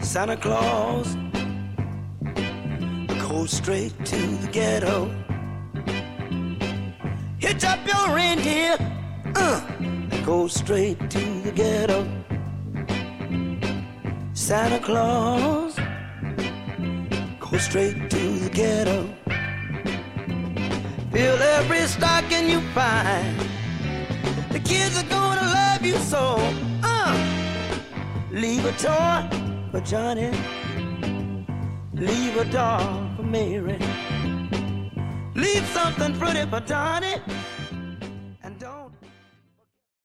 Santa Claus, go straight to the ghetto. Hitch up your reindeer, go straight to the ghetto. Santa Claus, go straight to the ghetto. Fill every stocking you find. The kids are gonna love you so. Leave a toy for Johnny, leave a doll for Mary, leave something pretty for Donnie.